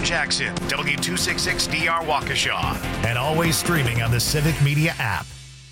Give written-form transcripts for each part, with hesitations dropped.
Jackson, W266DR Waukesha, and always streaming on the Civic Media app.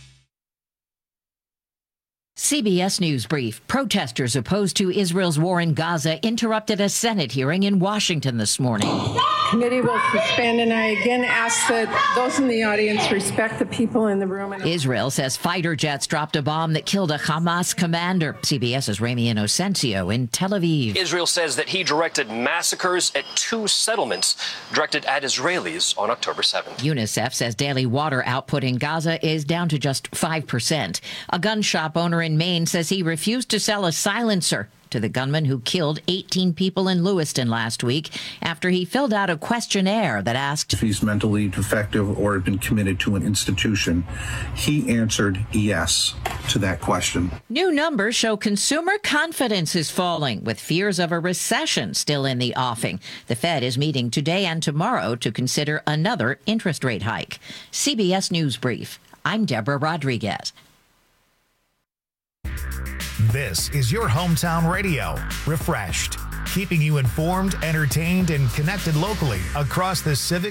CBS News Brief. Protesters opposed to Israel's war in Gaza interrupted a Senate hearing in Washington this morning. Committee will suspend, and I again ask that those in the audience respect the people in the room. Israel says fighter jets dropped a bomb that killed a Hamas commander. CBS's Rami Inocencio in Tel Aviv. Israel says that he directed massacres at 2 settlements directed at Israelis on October 7th. UNICEF says daily water output in Gaza is down to just 5%. A gun shop owner in Maine says he refused to sell a silencer to the gunman who killed 18 people in Lewiston last week after he filled out a questionnaire that asked if he's mentally defective or had been committed to an institution. He answered yes to that question. New numbers show consumer confidence is falling, with fears of a recession still in the offing. The Fed is meeting today and tomorrow to consider another interest rate hike. CBS News Brief. I'm Deborah Rodriguez. This is your hometown radio, Refreshed, keeping you informed, entertained, and connected locally across the Civic.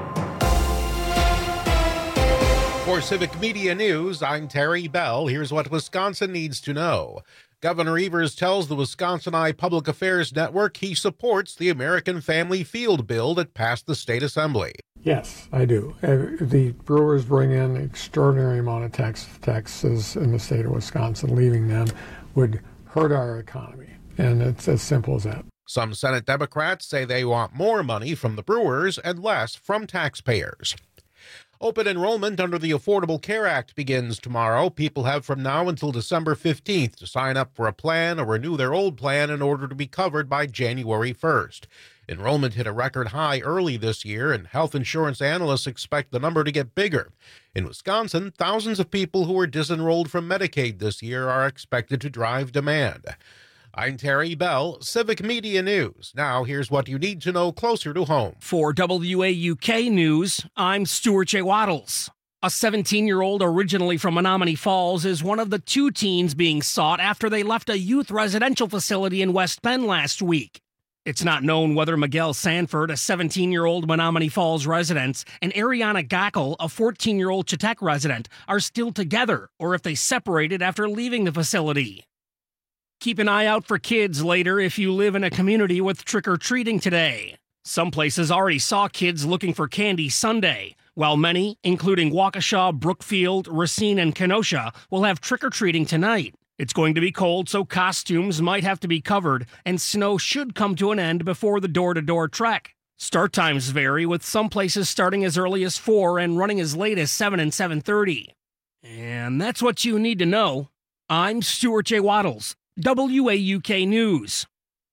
For Civic Media News, I'm Terry Bell. Here's what Wisconsin needs to know. Governor Evers tells the Wisconsin Public Affairs Network he supports the American Family Field bill that passed the state assembly. Yes, I do. The Brewers bring in an extraordinary amount of taxes in the state of Wisconsin. Leaving them would hurt our economy, and it's as simple as that. Some Senate Democrats say they want more money from the Brewers and less from taxpayers. Open enrollment under the Affordable Care Act begins tomorrow. People have from now until December 15th to sign up for a plan or renew their old plan in order to be covered by January 1st. Enrollment hit a record high early this year, and health insurance analysts expect the number to get bigger. In Wisconsin, thousands of people who were disenrolled from Medicaid this year are expected to drive demand. I'm Terry Bell, Civic Media News. Now, here's what you need to know closer to home. For WAUK News, I'm Stuart J. Waddles. A 17-year-old originally from Menominee Falls is one of the 2 teens being sought after they left a youth residential facility in West Bend last week. It's not known whether Miguel Sanford, a 17-year-old Menominee Falls resident, and Ariana Gackel, a 14-year-old Chautauqua resident, are still together, or if they separated after leaving the facility. Keep an eye out for kids later if you live in a community with trick-or-treating today. Some places already saw kids looking for candy Sunday, while many, including Waukesha, Brookfield, Racine, and Kenosha, will have trick-or-treating tonight. It's going to be cold, so costumes might have to be covered, and snow should come to an end before the door-to-door trek. Start times vary, with some places starting as early as 4 and running as late as 7 and 7:30. And that's what you need to know. I'm Stuart J. Waddles, WAUK News.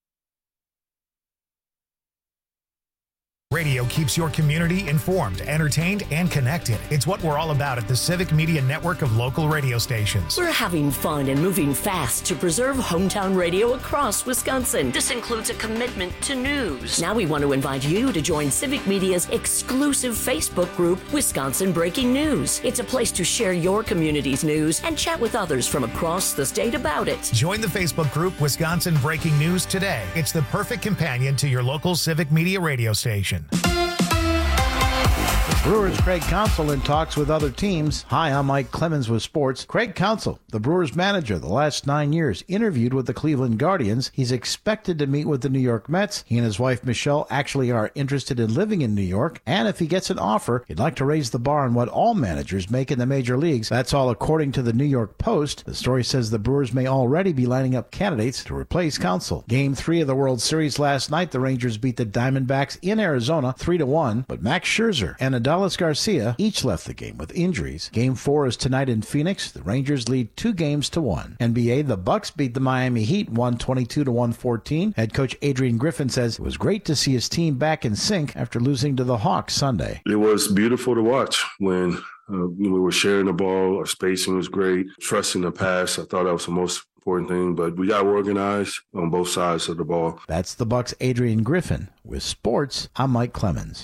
Radio keeps your community informed, entertained, and connected. It's what we're all about at the Civic Media Network of local radio stations. We're having fun and moving fast to preserve hometown radio across Wisconsin. This includes a commitment to news. Now we want to invite you to join Civic Media's exclusive Facebook group, Wisconsin Breaking News. It's a place to share your community's news and chat with others from across the state about it. Join the Facebook group Wisconsin Breaking News today. It's the perfect companion to your local Civic Media radio station. Brewers Craig Counsell in talks with other teams. Hi, I'm Mike Clemens with sports. Craig Counsell, the Brewers manager the last 9 years, interviewed with the Cleveland Guardians. He's expected to meet with the New York Mets. He and his wife Michelle actually are interested in living in New York. And if he gets an offer, he'd like to raise the bar on what all managers make in the major leagues. That's all according to the New York Post. The story says the Brewers may already be lining up candidates to replace Counsell. Game 3 of the World Series last night, the Rangers beat the Diamondbacks in Arizona 3-1. But Max Scherzer and Adolis Garcia each left the game with injuries. Game 4 is tonight in Phoenix. The Rangers lead 2-1. NBA, the Bucks beat the Miami Heat 122-114. Head coach Adrian Griffin says it was great to see his team back in sync after losing to the Hawks Sunday. It was beautiful to watch when we were sharing the ball. Our spacing was great. Trusting the pass, I thought that was the most important thing, but we got organized on both sides of the ball. That's the Bucks' Adrian Griffin. With sports, I'm Mike Clemens.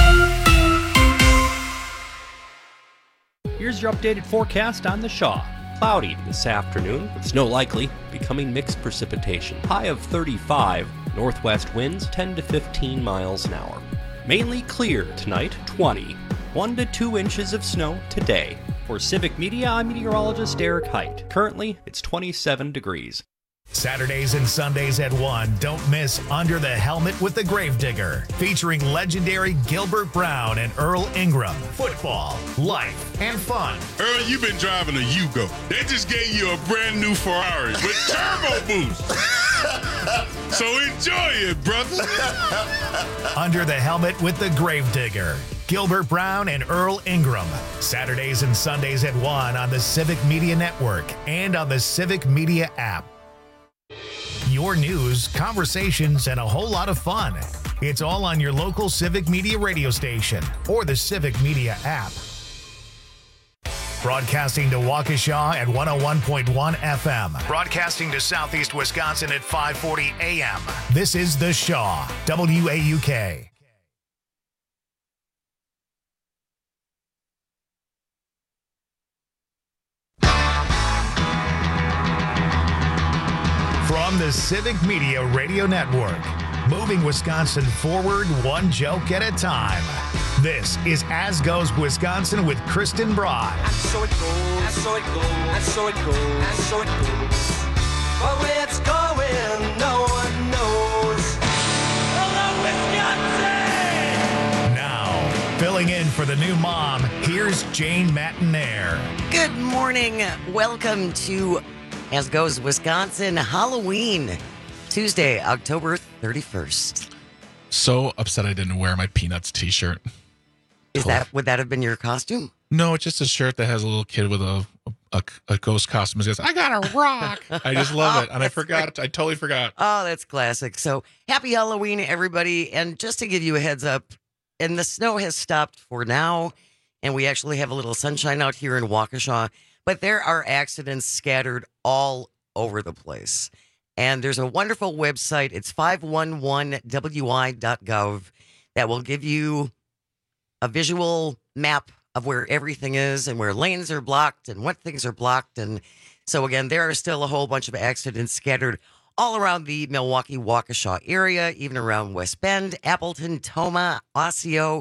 Here's your updated forecast on the Shaw. Cloudy this afternoon, with snow likely, becoming mixed precipitation. High of 35, northwest winds 10 to 15 miles an hour. Mainly clear tonight, 20. 1 to 2 inches of snow today. For Civic Media, I'm meteorologist Eric Height. Currently, it's 27 degrees. Saturdays and Sundays at 1, don't miss Under the Helmet with the Gravedigger, featuring legendary Gilbert Brown and Earl Ingram. Football, life, and fun. Earl, you've been driving a Yugo. They just gave you a brand new Ferrari with turbo boost. So enjoy it, brother. Under the Helmet with the Gravedigger. Gilbert Brown and Earl Ingram. Saturdays and Sundays at 1 on the Civic Media Network and on the Civic Media app. Your news, conversations, and a whole lot of fun. It's all on your local Civic Media radio station or the Civic Media app. Broadcasting to Waukesha at 101.1 FM. Broadcasting to Southeast Wisconsin at 540 AM. This is The Shaw, WAUK. From the Civic Media Radio Network, moving Wisconsin forward one joke at a time. This is As Goes Wisconsin with Kristen Broad. And so it goes, and so it goes, and so it goes, and so it goes. But where it's going, no one knows. Hello, Wisconsin! Now, filling in for the new mom, here's Jane Matinaire. Good morning. Welcome to As Goes Wisconsin Halloween, Tuesday, October 31st. So upset I didn't wear my Peanuts t-shirt. Would that have been your costume? No, it's just a shirt that has a little kid with a ghost costume. It says, I got a rock. I just love it. And I forgot. Great. I totally forgot. Oh, that's classic. So happy Halloween, everybody. And just to give you a heads up, and the snow has stopped for now, and we actually have a little sunshine out here in Waukesha. But there are accidents scattered all over the place. And there's a wonderful website. It's 511wi.gov that will give you a visual map of where everything is and where lanes are blocked and what things are blocked. And so, again, there are still a whole bunch of accidents scattered all around the Milwaukee-Waukesha area, even around West Bend, Appleton, Toma, Osseo.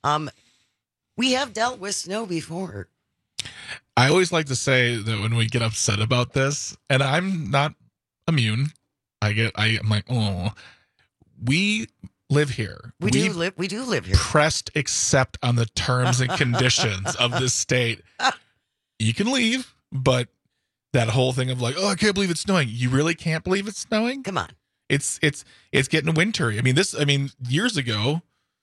We have dealt with snow before. I always like to say that when we get upset about this, and I'm not immune, I'm like, oh, we live here. We do live here. Pressed accept on the terms and conditions of this state. You can leave, but that whole thing of like, oh, I can't believe it's snowing. You really can't believe it's snowing? Come on. It's getting wintry. Years ago,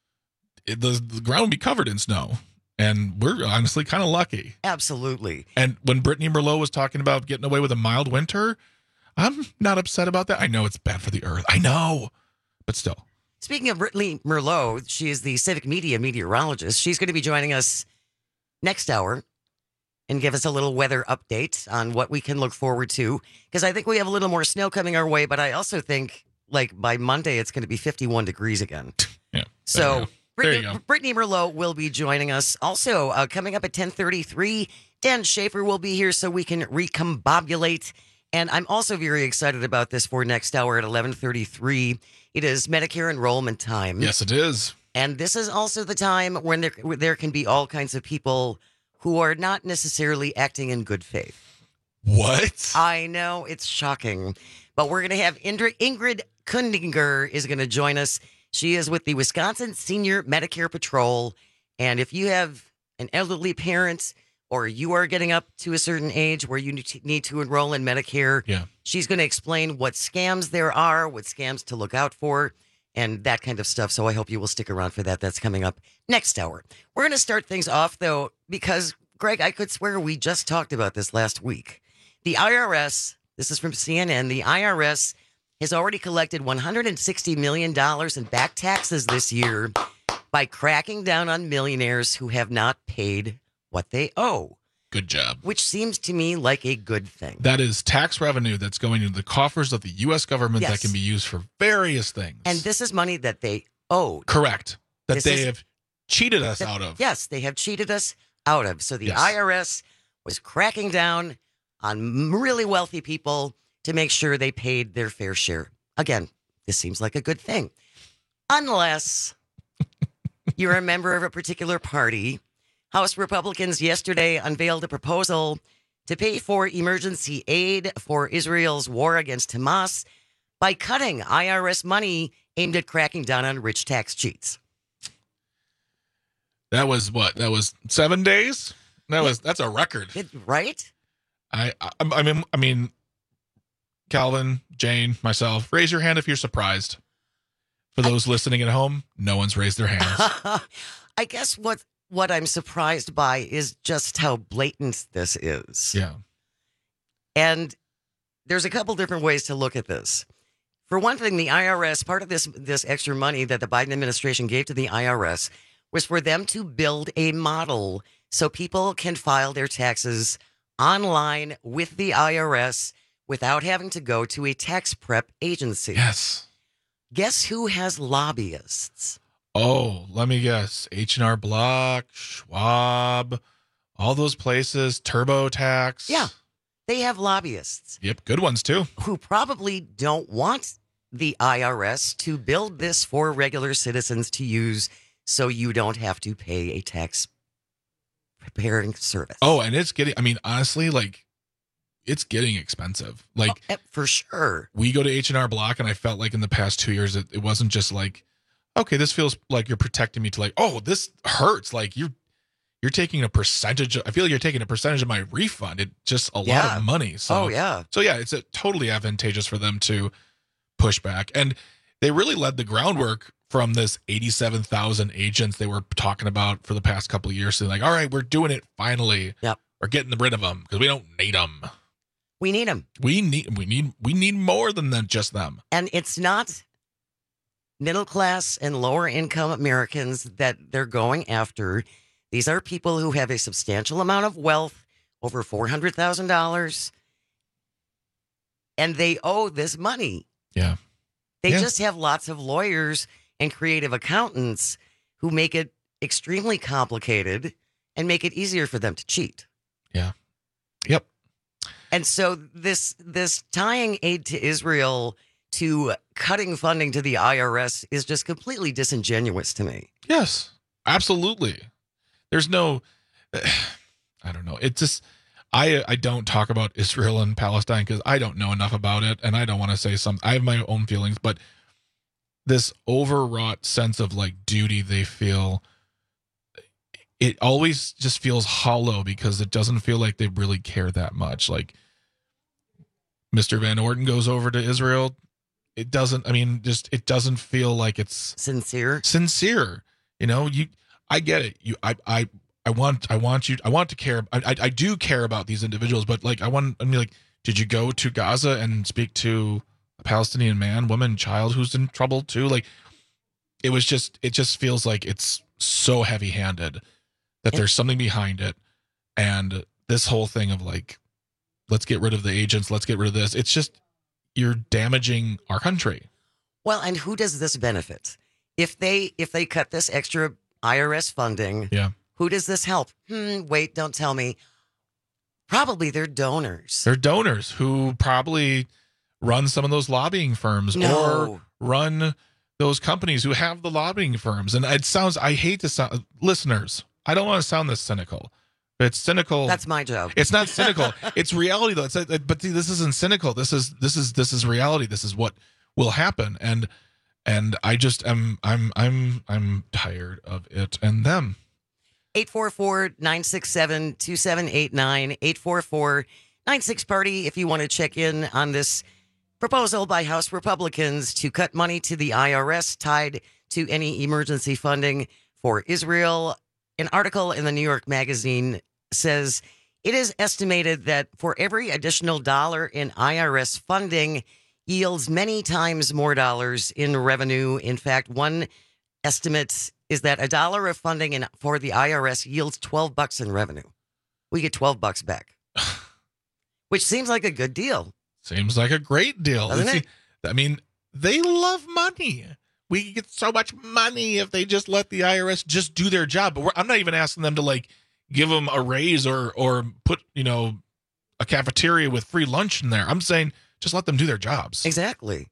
the ground would be covered in snow. And we're honestly kind of lucky. Absolutely. And when Brittany Merlot was talking about getting away with a mild winter, I'm not upset about that. I know it's bad for the earth. I know. But still. Speaking of Brittany Merlot, she is the Civic Media meteorologist. She's going to be joining us next hour and give us a little weather update on what we can look forward to. Because I think we have a little more snow coming our way, but I also think like by Monday it's going to be 51 degrees again. Yeah. So Brittany Merlot will be joining us. Also, coming up at 10:33, Dan Schaefer will be here so we can recombobulate. And I'm also very excited about this for next hour at 11:33. It is Medicare enrollment time. Yes, it is. And this is also the time when there can be all kinds of people who are not necessarily acting in good faith. What? I know, it's shocking. But we're going to have Ingrid Kundinger is going to join us. She is with the Wisconsin Senior Medicare Patrol. And if you have an elderly parent or you are getting up to a certain age where you need to enroll in Medicare, she's going to explain what scams there are, what scams to look out for, and that kind of stuff. So I hope you will stick around for that. That's coming up next hour. We're going to start things off, though, because, Greg, I could swear we just talked about this last week. The IRS, this is from CNN, the IRS has already collected $160 million in back taxes this year by cracking down on millionaires who have not paid what they owe. Good job. Which seems to me like a good thing. That is tax revenue that's going into the coffers of the U.S. government that can be used for various things. And this is money that they owed. Correct. That they have cheated us out of. Yes, they have cheated us out of. So the IRS was cracking down on really wealthy people to make sure they paid their fair share. Again, this seems like a good thing. Unless you're a member of a particular party. House Republicans yesterday unveiled a proposal to pay for emergency aid for Israel's war against Hamas by cutting IRS money aimed at cracking down on rich tax cheats. That was what? That was 7 days? That's a record. Right? I mean, Calvin, Jane, myself, raise your hand if you're surprised. For those listening at home, no one's raised their hands. I guess what I'm surprised by is just how blatant this is. Yeah. And there's a couple different ways to look at this. For one thing, the IRS, part of this extra money that the Biden administration gave to the IRS was for them to build a model so people can file their taxes online with the IRS without having to go to a tax prep agency. Yes. Guess who has lobbyists? Oh, let me guess. H&R Block, Schwab, all those places, TurboTax. Yeah, they have lobbyists. Yep, good ones too. Who probably don't want the IRS to build this for regular citizens to use so you don't have to pay a tax preparing service. Oh, and it's getting, I mean, honestly, like, it's getting expensive. Like, for sure. We go to H&R Block, and I felt like in the past 2 years, it wasn't just like, okay, this feels like you're protecting me, to like, oh, this hurts. Like, you're taking a percentage. I feel like you're taking a percentage of my refund. It's just a lot of money. So, So yeah, it's totally advantageous for them to push back. And they really led the groundwork from this 87,000 agents they were talking about for the past couple of years. So like, all right, we're doing it finally. Yep. We're getting rid of them because we don't need them. We need them. We need more than just them. And it's not middle class and lower income Americans that they're going after. These are people who have a substantial amount of wealth, over $400,000, and they owe this money. Yeah. They just have lots of lawyers and creative accountants who make it extremely complicated and make it easier for them to cheat. Yeah. Yep. And so this tying aid to Israel to cutting funding to the IRS is just completely disingenuous to me. Yes, absolutely. There's no, I don't know. It's just, I don't talk about Israel and Palestine because I don't know enough about it, and I don't want to say something. I have my own feelings, but this overwrought sense of like duty they feel, it always just feels hollow because it doesn't feel like they really care that much. Like Mr. Van Orden goes over to Israel. It doesn't, I mean, just, it doesn't feel like it's sincere. You know, I get it. I want to care. I do care about these individuals, but like, did you go to Gaza and speak to a Palestinian man, woman, child who's in trouble too? Like, it just feels like it's so heavy handed that there's something behind it. And this whole thing of like, let's get rid of the agents. Let's get rid of this. It's just, you're damaging our country. Well, and who does this benefit? If they cut this extra IRS funding, who does this help? Wait, don't tell me. Probably their donors. They're donors who probably run some of those lobbying firms or run those companies who have the lobbying firms. And it sounds, I hate to sound, listeners, I don't want to sound this cynical. But it's cynical. That's my job. It's not cynical. It's reality, though. But see, this isn't cynical. This is reality. This is what will happen. And I just I'm tired of it and them. 844-967-2789. 844-96-PARTY if you want to check in on this proposal by House Republicans to cut money to the IRS tied to any emergency funding for Israel. An article in the New York Magazine says it is estimated that for every additional dollar in IRS funding yields many times more dollars in revenue. In fact, one estimate is that $1 of funding for the IRS yields $12 in revenue. We get $12 back, which seems like a good deal. Seems like a great deal. Doesn't it? I mean, they love money. We get so much money if they just let the IRS just do their job. But I'm not even asking them to like give them a raise or put, a cafeteria with free lunch in there. I'm saying just let them do their jobs. Exactly.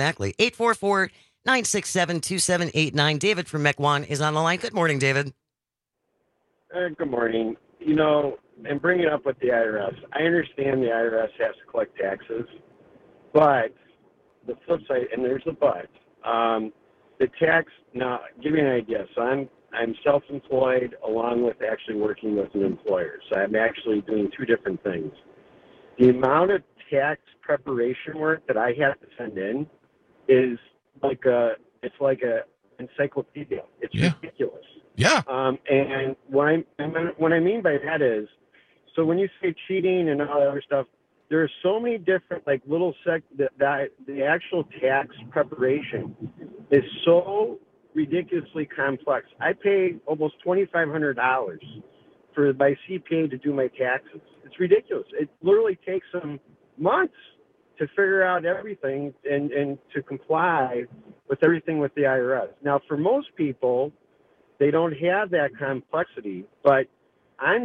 844-967-2789. David from Mequon is on the line. Good morning, David. Good morning. You know, and bring it up with the IRS. I understand the IRS has to collect taxes, but the flip side, and there's a but, the tax, now, give you an idea. So I'm self-employed along with actually working with an employer. So I'm actually doing two different things. The amount of tax preparation work that I have to send in is like a encyclopedia. It's ridiculous. Yeah. And what I mean by that is, so when you say cheating and all that other stuff, there are so many different like little that the actual tax preparation is so ridiculously complex. I paid almost $2,500 for my CPA to do my taxes. It's ridiculous. It literally takes them months to figure out everything and to comply with everything with the IRS. Now, for most people, they don't have that complexity, but I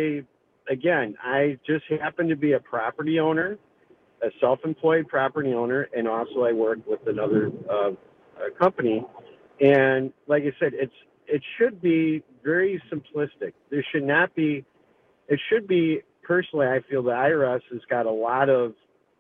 just happen to be a property owner, a self-employed property owner, and also I work with another company. And like I said, it should be very simplistic. There should not be, it should be, personally, I feel the IRS has got a lot of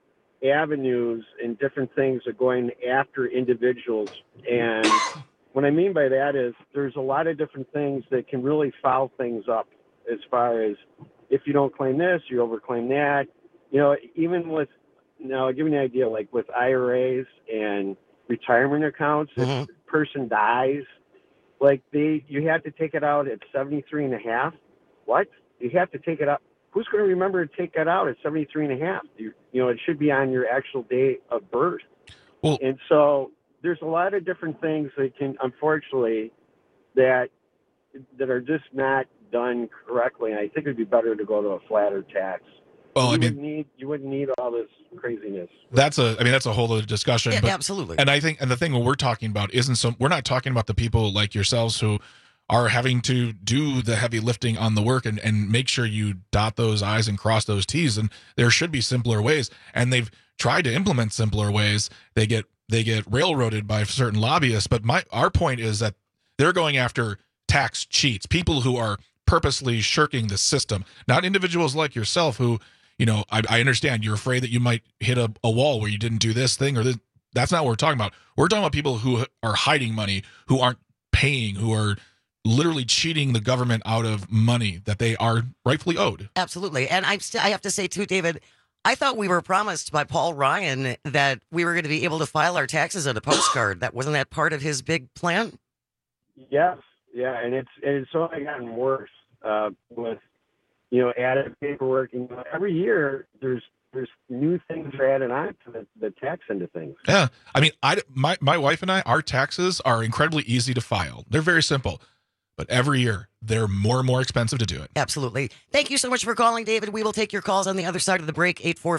avenues and different things of going after individuals. And what I mean by that is there's a lot of different things that can really foul things up as far as if you don't claim this, you overclaim that. You know, even with, now I'll give you an idea, like with IRAs and retirement accounts, if a person dies, like you have to take it out at 73.5. What? You have to take it out. Who's going to remember to take that out at 73.5? You know, it should be on your actual date of birth. Well, and so there's a lot of different things that can, unfortunately, that are just not done correctly. And I think it'd be better to go to a flatter tax. Well, you wouldn't need all this craziness. That's a whole other discussion. Yeah, but, absolutely. And I think, and the thing we're talking about we're not talking about the people like yourselves who are having to do the heavy lifting on the work and make sure you dot those I's and cross those T's. And there should be simpler ways. And they've tried to implement simpler ways. They get railroaded by certain lobbyists. But our point is that they're going after tax cheats, people who are purposely shirking the system, not individuals like yourself who, you know, I understand you're afraid that you might hit a wall where you didn't do this thing or this. That's not what we're talking about. We're talking about people who are hiding money, who aren't paying, who are literally cheating the government out of money that they are rightfully owed. Absolutely. And I have to say too, David, I thought we were promised by Paul Ryan that we were going to be able to file our taxes on a postcard. Wasn't that part of his big plan? Yes. Yeah. And it's only gotten worse with, you know, added paperwork. And every year there's new things added on to the tax end of things. Yeah. I mean, my wife and I, our taxes are incredibly easy to file. They're very simple. But every year, they're more and more expensive to do it. Absolutely. Thank you so much for calling, David. We will take your calls on the other side of the break,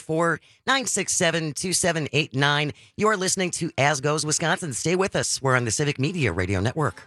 844-967-2789. You're listening to As Goes Wisconsin. Stay with us. We're on the Civic Media Radio Network.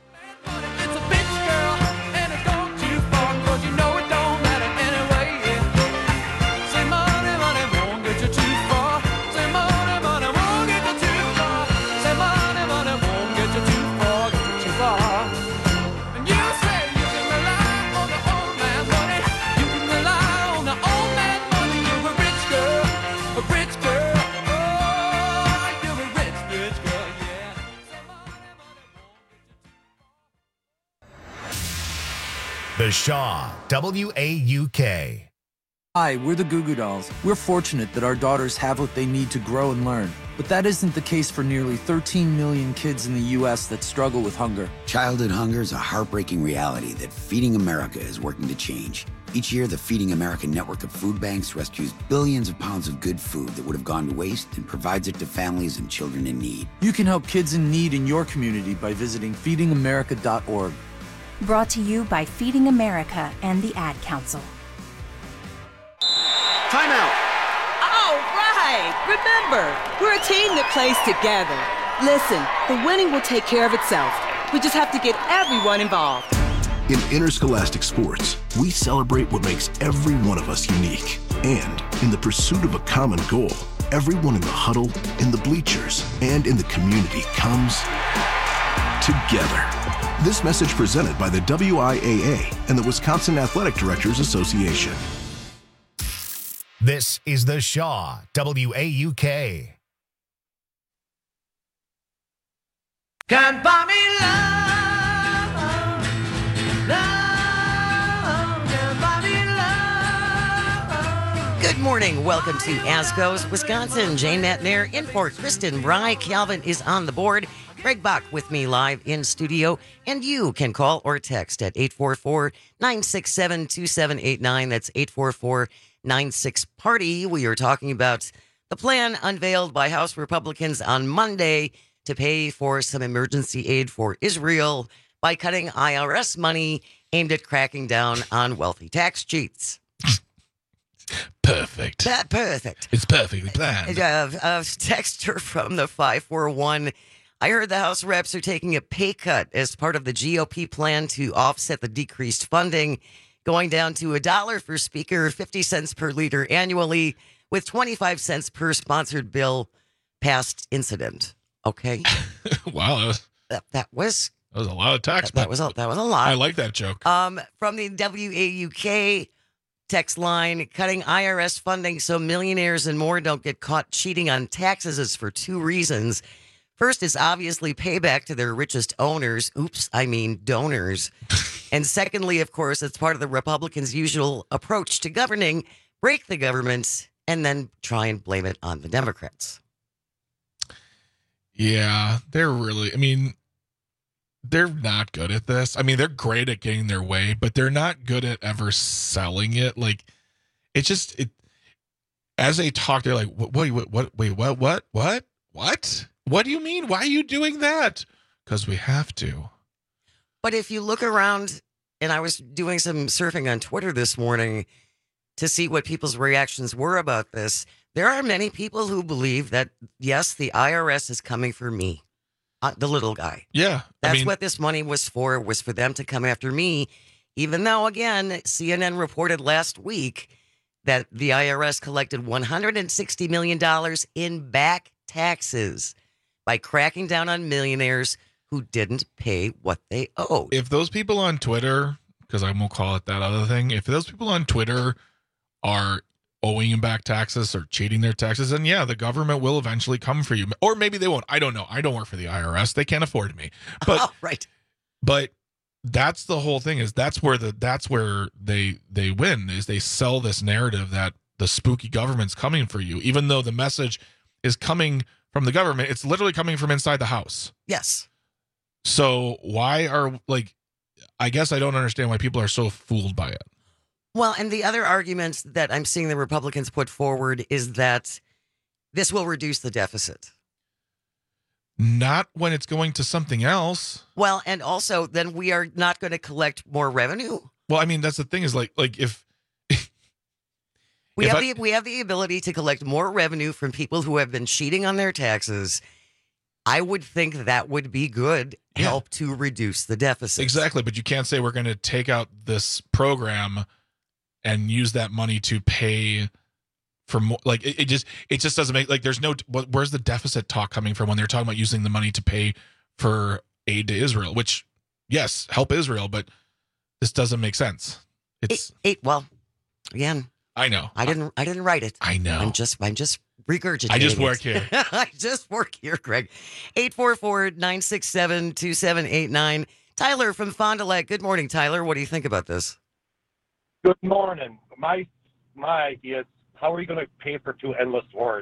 The Shaw, WAUK. Hi, we're the Goo Goo Dolls. We're fortunate that our daughters have what they need to grow and learn. But that isn't the case for nearly 13 million kids in the U.S. that struggle with hunger. Childhood hunger is a heartbreaking reality that Feeding America is working to change. Each year, the Feeding America network of food banks rescues billions of pounds of good food that would have gone to waste and provides it to families and children in need. You can help kids in need in your community by visiting feedingamerica.org. Brought to you by Feeding America and the Ad Council. Timeout! All right! Remember, we're a team that plays together. Listen, the winning will take care of itself. We just have to get everyone involved. In interscholastic sports, we celebrate what makes every one of us unique. And in the pursuit of a common goal, everyone in the huddle, in the bleachers, and in the community comes together. This message presented by the WIAA and the Wisconsin Athletic Directors Association. This is the Shaw WAUK. Can't buy me love, love, can't buy me love. Good morning. Welcome to Asco's Wisconsin. Jane Matnair in for Kristen Bry. Calvin is on the board. Greg Bach with me live in studio. And you can call or text at 844-967-2789. That's 844-96-PARTY. We are talking about the plan unveiled by House Republicans on Monday to pay for some emergency aid for Israel by cutting IRS money aimed at cracking down on wealthy tax cheats. Perfect. Perfect. It's perfectly planned. Texter from the 541. I heard the House reps are taking a pay cut as part of the GOP plan to offset the decreased funding, going down to $1 for speaker, 50 cents per liter annually, with 25 cents per sponsored bill past incident. Okay. Wow. That was a lot of tax. That was a lot. I like that joke. From the WAUK text line, cutting IRS funding so millionaires and more don't get caught cheating on taxes is for two reasons. First, it's obviously payback to their richest owners. Donors. And secondly, of course, it's part of the Republicans' usual approach to governing, break the government, and then try and blame it on the Democrats. Yeah, they're not good at this. I mean, they're great at getting their way, but they're not good at ever selling it. Like, as they talk, they're like, wait, what? What do you mean? Why are you doing that? Because we have to. But if you look around, and I was doing some surfing on Twitter this morning to see what people's reactions were about this, there are many people who believe that, yes, the IRS is coming for me, the little guy. Yeah. That's what this money was for them to come after me, even though, again, CNN reported last week that the IRS collected $160 million in back taxes by cracking down on millionaires who didn't pay what they owed. If those people on Twitter, because I won't call it that other thing, if those people on Twitter are owing them back taxes or cheating their taxes, then yeah, the government will eventually come for you. Or maybe they won't. I don't know. I don't work for the IRS. They can't afford me. But right. But that's the whole thing, is that's where they win, is they sell this narrative that the spooky government's coming for you, even though the message is coming from the government. It's literally coming from inside the house. Yes. So I guess I don't understand why people are so fooled by it. Well, and the other argument that I'm seeing the Republicans put forward is that this will reduce the deficit. Not when it's going to something else. Well, and also then we are not going to collect more revenue. Well, I mean, that's the thing, is like if we have the ability to collect more revenue from people who have been cheating on their taxes, I would think that would be good, help to reduce the deficit. Exactly, but you can't say we're going to take out this program and use that money to pay for more. Like, it just doesn't make, like, there's no, where's the deficit talk coming from when they're talking about using the money to pay for aid to Israel, which, yes, help Israel, but this doesn't make sense. Well, again, I know. I didn't write it. I know. I'm just regurgitating. I just work here. I just work here, Greg. 844-967-2789. Tyler from Fond du Lac. Good morning, Tyler. What do you think about this? Good morning. My idea is, how are you going to pay for two endless wars?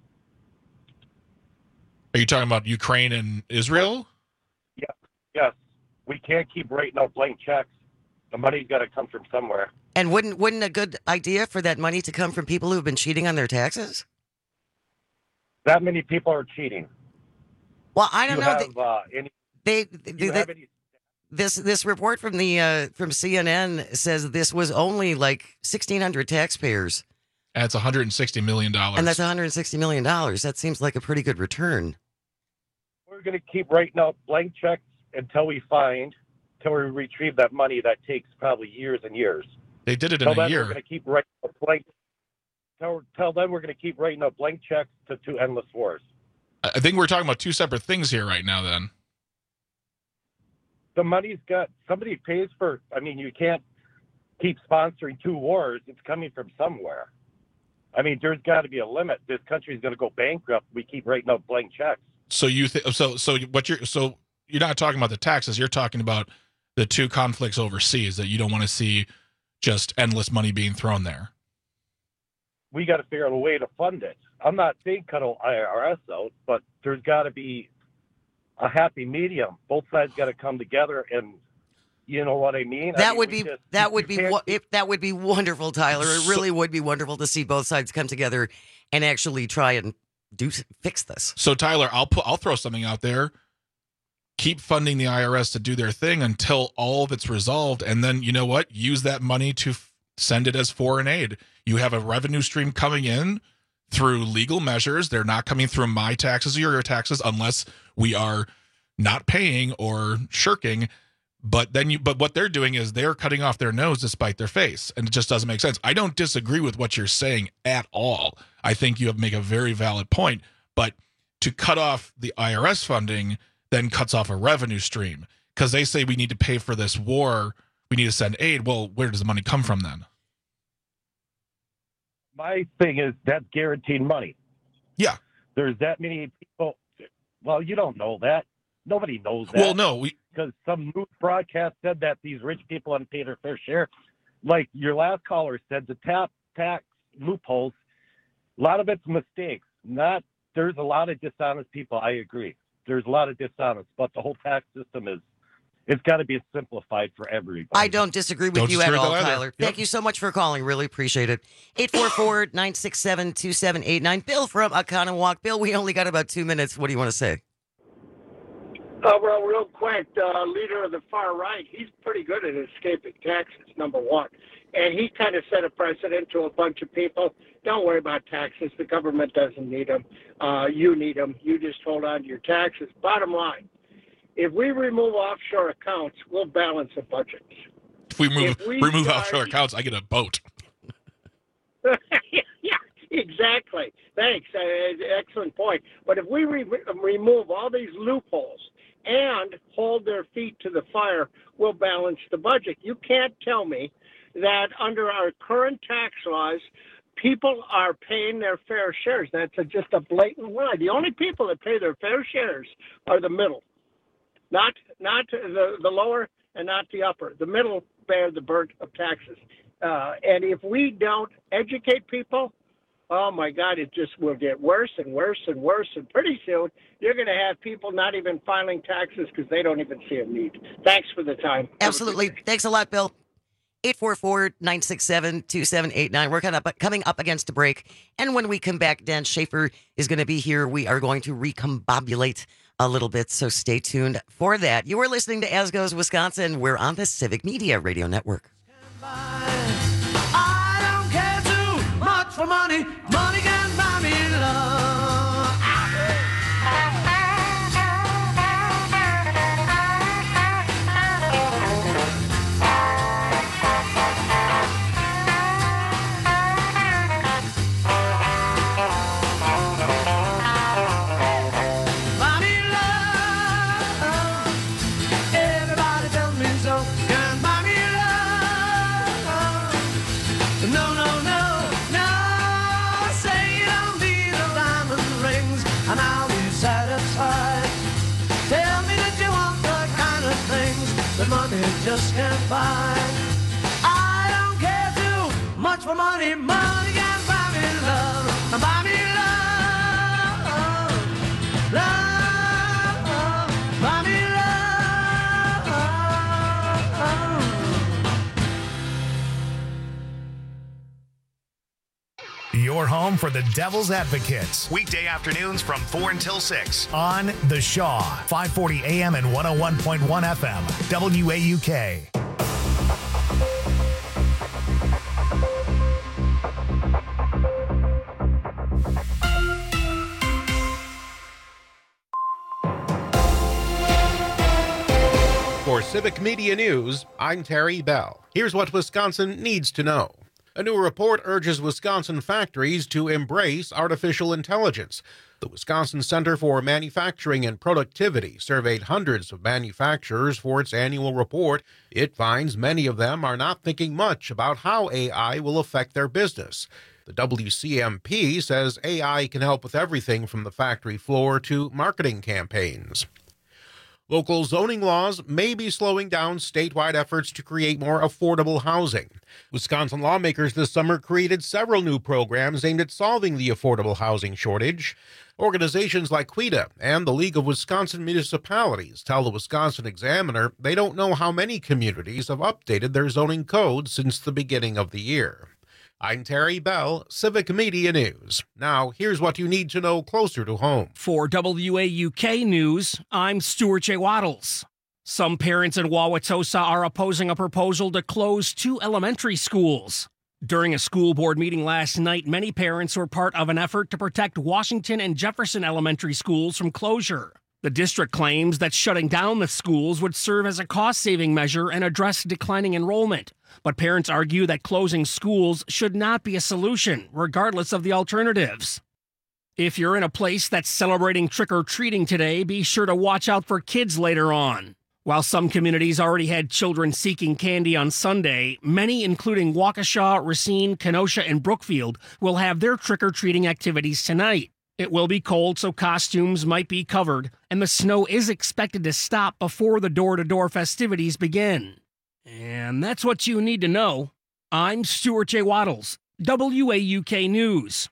Are you talking about Ukraine and Israel? Yeah. Yes. We can't keep writing out blank checks. The money's got to come from somewhere. And wouldn't a good idea for that money to come from people who've been cheating on their taxes? That many people are cheating. Well, I don't know. Any This report from the from CNN says this was only like 1,600 taxpayers. That's $160 million. And that's $160 million. That seems like a pretty good return. We're going to keep writing out blank checks until we retrieve that money. That takes probably years and years. They did it in a year. We're going to keep writing out blank. tell them we're going to keep writing up blank checks to endless wars. I think we're talking about two separate things here right now then. The money's got, somebody pays for, I mean, you can't keep sponsoring two wars. It's coming from somewhere. I mean, there's got to be a limit. This country's going to go bankrupt. We keep writing up blank checks. So you think you're not talking about the taxes. You're talking about the two conflicts overseas that you don't want to see just endless money being thrown there. We got to figure out a way to fund it. I'm not saying cut IRS out, but there's got to be a happy medium. Both sides got to come together, and you know what I mean. That would be wonderful, Tyler. It really would be wonderful to see both sides come together and actually try and fix this. So Tyler, I'll throw something out there. Keep funding the IRS to do their thing until all of it's resolved, and then you know what? Use that money to send it as foreign aid. You have a revenue stream coming in through legal measures. They're not coming through my taxes or your taxes unless we are not paying or shirking. But what they're doing is they're cutting off their nose to spite their face, and it just doesn't make sense. I don't disagree with what you're saying at all. I think you make a very valid point, but to cut off the IRS funding then cuts off a revenue stream because they say we need to pay for this war. We need to send aid. Well, where does the money come from then? My thing is that's guaranteed money. Yeah. There's that many people. Well, you don't know that. Nobody knows that. Well, no. Because some news broadcast said that these rich people hadn't paid their fair share. Like your last caller said, the tax loopholes, a lot of it's mistakes. There's a lot of dishonest people. I agree. There's a lot of dishonest, but the whole tax system it's got to be simplified for everybody. I don't disagree with you at all, Tyler. Yep. Thank you so much for calling. Really appreciate it. 844-967-2789. Bill from Oconomowoc. Bill, we only got about 2 minutes. What do you want to say? Well, real quick, leader of the far right, he's pretty good at escaping taxes, number one. And he kind of set a precedent to a bunch of people. Don't worry about taxes. The government doesn't need them. You need them. You just hold on to your taxes. Bottom line, if we remove offshore accounts, we'll balance a budget. If we remove offshore accounts, I get a boat. Yeah, exactly. Thanks. Excellent point. But if we remove all these loopholes and hold their feet to the fire, we'll balance the budget. You can't tell me that under our current tax laws, people are paying their fair shares. That's just a blatant lie. The only people that pay their fair shares are the middle, not the lower and not the upper. The middle bear the burden of taxes. And if we don't educate people, oh my God, it just will get worse and worse and worse. And pretty soon, you're going to have people not even filing taxes because they don't even see a need. Thanks for the time. Absolutely. Thanks a lot, Bill. 844-967-2789. We're coming up against a break. And when we come back, Dan Schaefer is going to be here. We are going to recombobulate a little bit, so stay tuned for that. You are listening to As Goes Wisconsin. We're on the Civic Media Radio Network. I don't care too much for money. Money can buy me love. Money just can't buy. I don't care too much for money. Money can buy me love. Buy me love. Love. Buy me love. Your home for the Devil's Advocates. Weekday afternoons from 4 until 6 on The Shaw, 540 AM and 101.1 FM, WAUK. For Civic Media News, I'm Terry Bell. Here's what Wisconsin needs to know. A new report urges Wisconsin factories to embrace artificial intelligence. The Wisconsin Center for Manufacturing and Productivity surveyed hundreds of manufacturers for its annual report. It finds many of them are not thinking much about how AI will affect their business. The WCMP says AI can help with everything from the factory floor to marketing campaigns. Local zoning laws may be slowing down statewide efforts to create more affordable housing. Wisconsin lawmakers this summer created several new programs aimed at solving the affordable housing shortage. Organizations like QUITA and the League of Wisconsin Municipalities tell the Wisconsin Examiner they don't know how many communities have updated their zoning codes since the beginning of the year. I'm Terry Bell, Civic Media News. Now, here's what you need to know closer to home. For WAUK News, I'm Stuart J. Waddles. Some parents in Wauwatosa are opposing a proposal to close 2 elementary schools. During a school board meeting last night, many parents were part of an effort to protect Washington and Jefferson elementary schools from closure. The district claims that shutting down the schools would serve as a cost-saving measure and address declining enrollment. But parents argue that closing schools should not be a solution, regardless of the alternatives. If you're in a place that's celebrating trick-or-treating today, be sure to watch out for kids later on. While some communities already had children seeking candy on Sunday, many, including Waukesha, Racine, Kenosha, and Brookfield, will have their trick-or-treating activities tonight. It will be cold, so costumes might be covered, and the snow is expected to stop before the door-to-door festivities begin. And that's what you need to know. I'm Stuart J. Waddles, WAUK News.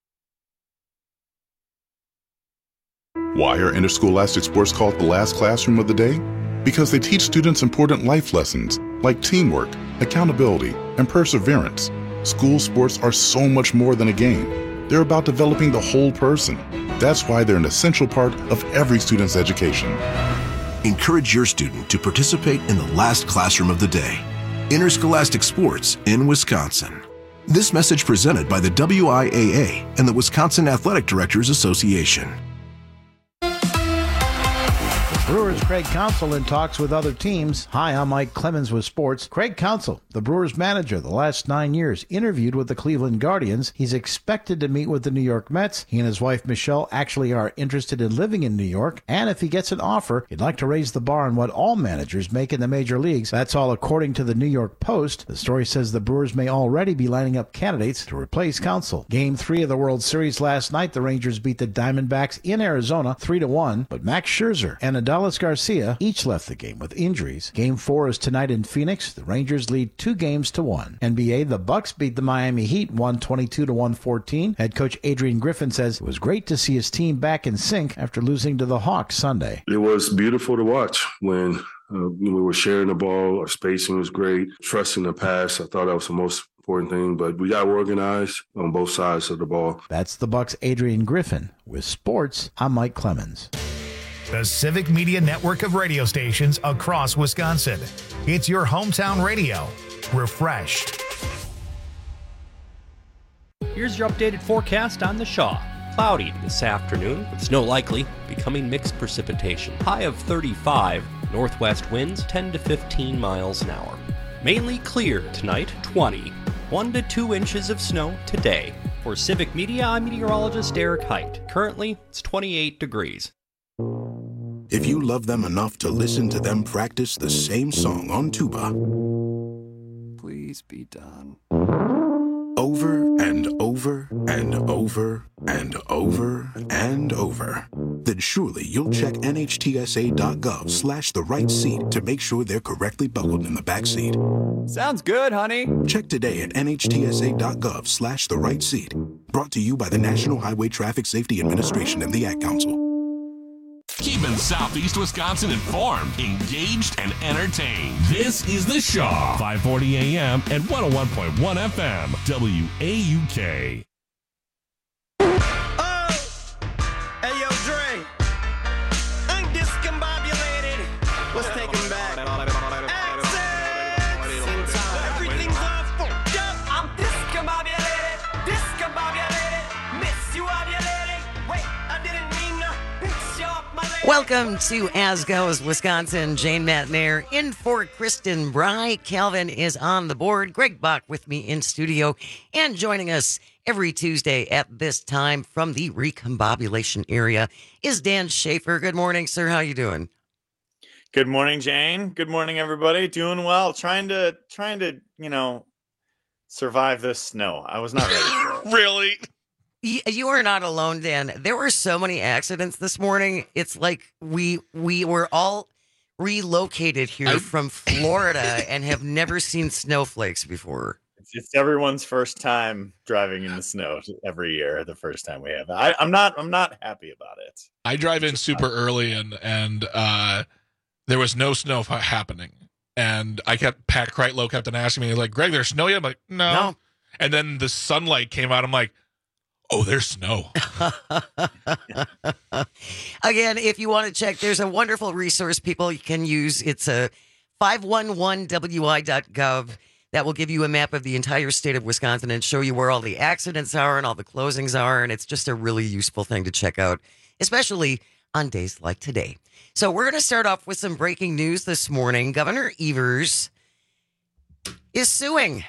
Why are interscholastic sports called the last classroom of the day? Because they teach students important life lessons like teamwork, accountability, and perseverance. School sports are so much more than a game. They're about developing the whole person. That's why they're an essential part of every student's education. Encourage your student to participate in the last classroom of the day. Interscholastic sports in Wisconsin. This message presented by the WIAA and the Wisconsin Athletic Directors Association. Brewers Craig Counsell in talks with other teams. Hi, I'm Mike Clemens with sports. Craig Counsell, the Brewers manager the last 9 years, interviewed with the Cleveland Guardians. He's expected to meet with the New York Mets. He and his wife Michelle actually are interested in living in New York. And if he gets an offer, he'd like to raise the bar on what all managers make in the major leagues. That's all according to the New York Post. The story says the Brewers may already be lining up candidates to replace Counsell. Game 3 of the World Series last night, the Rangers beat the Diamondbacks in Arizona 3-1. But Max Scherzer and Adolis Garcia each left the game with injuries. Game 4 is tonight in Phoenix. The Rangers lead 2-1. NBA, the Bucks beat the Miami Heat 122-114. Head coach Adrian Griffin says it was great to see his team back in sync after losing to the Hawks Sunday. It was beautiful to watch when we were sharing the ball. Our spacing was great. Trusting the pass, I thought that was the most important thing, but we got organized on both sides of the ball. That's the Bucks' Adrian Griffin. With sports, I'm Mike Clemens. The Civic Media Network of radio stations across Wisconsin. It's your hometown radio. Refreshed. Here's your updated forecast on the Shaw. Cloudy this afternoon, with snow likely, becoming mixed precipitation. High of 35, northwest winds 10 to 15 miles an hour. Mainly clear tonight, 20. 1 to 2 inches of snow today. For Civic Media, I'm meteorologist Eric Height. Currently, it's 28 degrees. If you love them enough to listen to them practice the same song on tuba, Please be done. over and over and over and over and over, then surely you'll check NHTSA.gov/the right seat to make sure they're correctly buckled in the back seat. Sounds good, honey. Check today at NHTSA.gov/the right seat. Brought to you by the National Highway Traffic Safety Administration and the Ad Council. Keeping Southeast Wisconsin informed, engaged, and entertained. This is The Shaw, 540 AM and 101.1 FM, WAUK. Hey, yo, Dre. I'm discombobulated. Let's take him back. Everything's all fucked up. I'm discombobulated. Discombobulated. Miss you ovulated. Wait, I didn't mean to piss you off, my lady. Welcome to As Goes Wisconsin. Jane Matnair in for Kristen Bry. Calvin is on the board. Greg Bach with me in studio. And joining us every Tuesday at this time from the recombobulation area is Dan Schaefer. Good morning, sir. How you doing? Good morning, Jane. Good morning, everybody. Doing well. Trying to, survive this snow. I was not ready for it. Really? You are not alone, Dan. There were so many accidents this morning. It's like we were all relocated here from Florida and have never seen snowflakes before. It's everyone's first time driving in the snow every year. The first time we have. I'm not happy about it. I drive in super early and there was no snow happening. And Pat Kreitlow kept on asking me, like, Greg, there's snow yet? I'm like, no. And then the sunlight came out. I'm like, oh, there's snow. Again, if you want to check, there's a wonderful resource people can use. It's a 511wi.gov that will give you a map of the entire state of Wisconsin and show you where all the accidents are and all the closings are. And it's just a really useful thing to check out, especially on days like today. So we're going to start off with some breaking news this morning. Governor Evers is suing.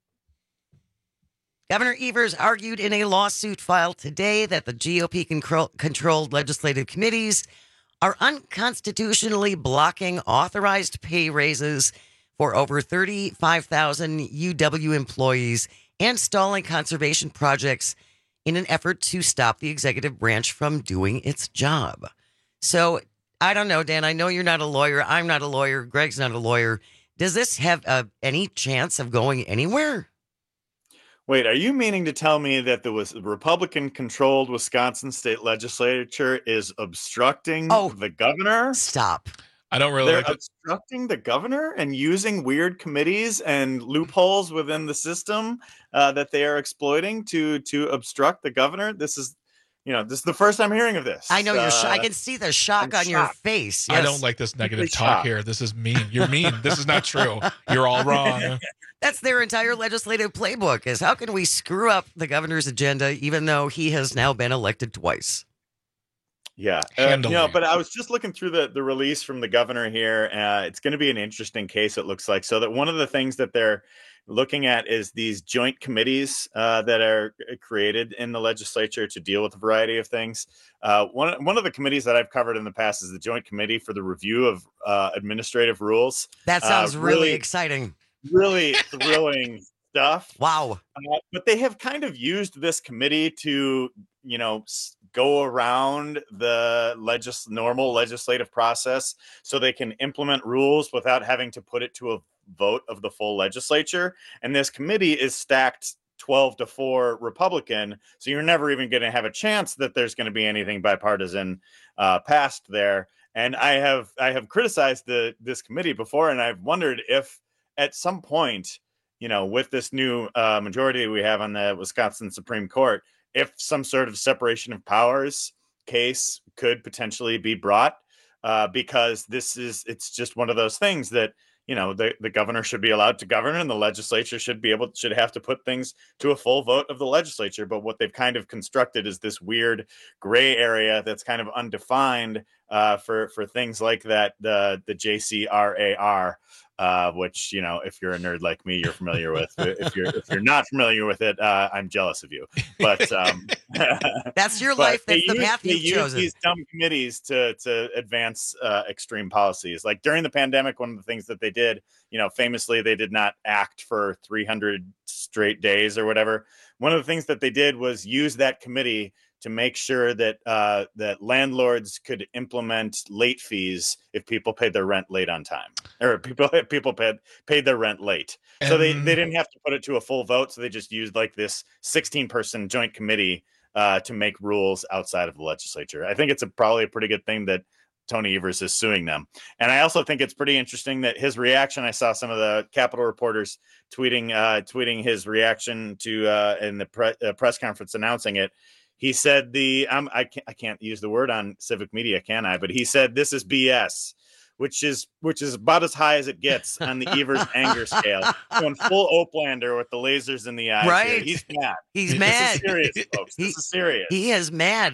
Governor Evers argued in a lawsuit filed today that the GOP-controlled legislative committees are unconstitutionally blocking authorized pay raises for over 35,000 UW employees and stalling conservation projects in an effort to stop the executive branch from doing its job. So, I don't know, Dan. I know you're not a lawyer. I'm not a lawyer. Greg's not a lawyer. Does this have any chance of going anywhere? Wait, are you meaning to tell me that the Republican-controlled Wisconsin state legislature is obstructing the governor? Stop. I don't really They're obstructing the governor and using weird committees and loopholes within the system that they are exploiting to obstruct the governor. This is the first I'm hearing of this. I know you're. I can see the shock on your face. Yes. I don't like this negative talk here. This is mean. You're mean. This is not true. You're all wrong. That's their entire legislative playbook. Is how can we screw up the governor's agenda, even though he has now been elected twice? Yeah, but I was just looking through the release from the governor here. It's going to be an interesting case, it looks like. So that one of the things that they're looking at is these joint committees that are created in the legislature to deal with a variety of things. One of the committees that I've covered in the past is the Joint Committee for the Review of Administrative Rules. That sounds really exciting. Really thrilling stuff. Wow. But they have kind of used this committee to, go around the normal legislative process so they can implement rules without having to put it to a vote of the full legislature. And this committee is stacked 12-4 Republican. So you're never even going to have a chance that there's going to be anything bipartisan passed there. And I have criticized this committee before, and I've wondered if at some point, with this new majority we have on the Wisconsin Supreme Court, if some sort of separation of powers case could potentially be brought, because it's just one of those things that, the governor should be allowed to govern and the legislature should have to put things to a full vote of the legislature. But what they've kind of constructed is this weird gray area that's kind of undefined for things like that, the JCRAR. Which, if you're a nerd like me, you're familiar with. If you're not familiar with it, I'm jealous of you. But that's your life. That's the path you've chosen. These dumb committees to advance extreme policies. Like during the pandemic, one of the things that they did, famously, they did not act for 300 straight days or whatever. One of the things that they did was use that committee to make sure that that landlords could implement late fees if people paid their rent late on time, or people paid their rent late. So they didn't have to put it to a full vote. So they just used like this 16-person joint committee to make rules outside of the legislature. I think it's probably a pretty good thing that Tony Evers is suing them. And I also think it's pretty interesting that his reaction, I saw some of the Capitol reporters tweeting his reaction to in the press conference announcing it. He said I can't use the word on civic media, can I? But he said this is BS, which is about as high as it gets on the Evers anger scale. Going full Oaklander with the lasers in the eyes. Right. Here. He's mad. He's mad. This is serious, folks. This is serious. He is mad.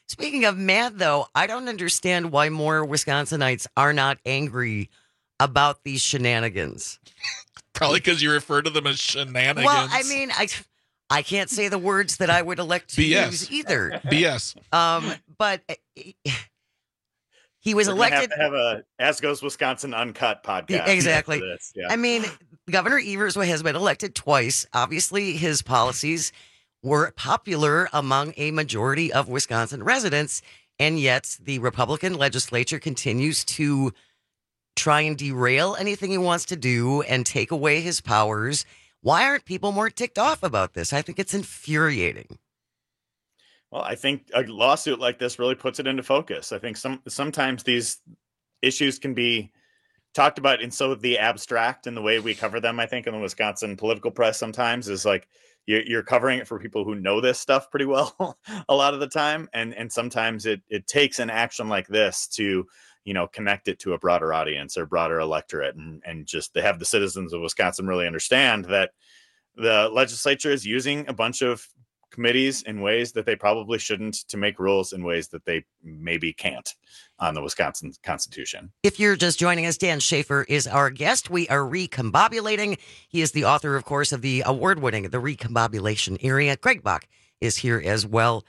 Speaking of mad, though, I don't understand why more Wisconsinites are not angry about these shenanigans. Probably because you refer to them as shenanigans. Well, I mean, I can't say the words that I would elect to BS. use either. BS. But he was We're gonna elected. have a As Goes Wisconsin Uncut podcast. Exactly. after this. Yeah. I mean, Governor Evers has been elected twice. Obviously, his policies were popular among a majority of Wisconsin residents, and yet the Republican legislature continues to try and derail anything he wants to do and take away his powers. Why aren't people more ticked off about this? I think it's infuriating. Well, I think a lawsuit like this really puts it into focus. I think sometimes these issues can be talked about in so the abstract, and the way we cover them, I think, in the Wisconsin political press sometimes is like you're covering it for people who know this stuff pretty well a lot of the time. And sometimes it takes an action like this to, connect it to a broader audience or broader electorate, and just to have the citizens of Wisconsin really understand that the legislature is using a bunch of committees in ways that they probably shouldn't, to make rules in ways that they maybe can't on the Wisconsin Constitution. If you're just joining us, Dan Schaefer is our guest. We are recombobulating. He is the author, of course, of the award-winning The Recombobulation Area. Greg Bach is here as well.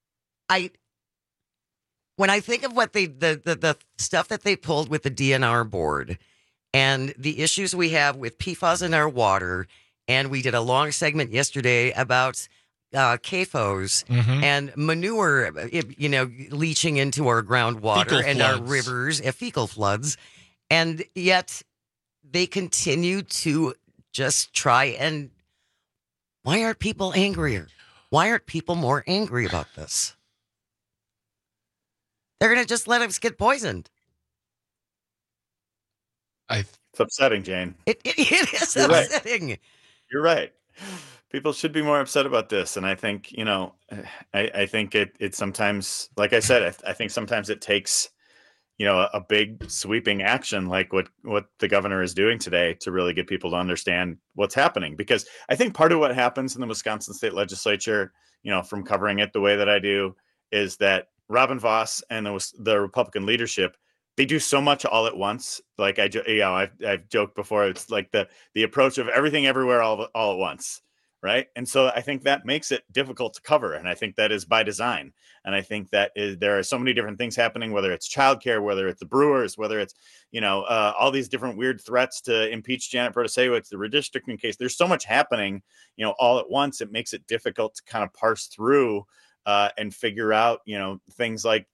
When I think of what the stuff that they pulled with the DNR board and the issues we have with PFAS in our water, and we did a long segment yesterday about CAFOs and manure, leaching into our groundwater and our rivers, fecal floods. And yet they continue to just try and... Why aren't people angrier? Why aren't people more angry about this? They're going to just let us get poisoned. It's upsetting, Jane. It is You're upsetting. Right. You're right. People should be more upset about this. And I think, I think it sometimes, like I said, I think sometimes it takes, a big sweeping action like what the governor is doing today to really get people to understand what's happening. Because I think part of what happens in the Wisconsin state legislature, from covering it the way that I do, is that Robin Vos and the Republican leadership, they do so much all at once. Like I've joked before, it's like the approach of everything everywhere all at once. Right. And so I think that makes it difficult to cover. And I think that is by design. And I think that there are so many different things happening, whether it's childcare, whether it's the Brewers, whether it's, all these different weird threats to impeach Janet Protasewicz, the redistricting case. There's so much happening, all at once. It makes it difficult to kind of parse through and figure out, things like,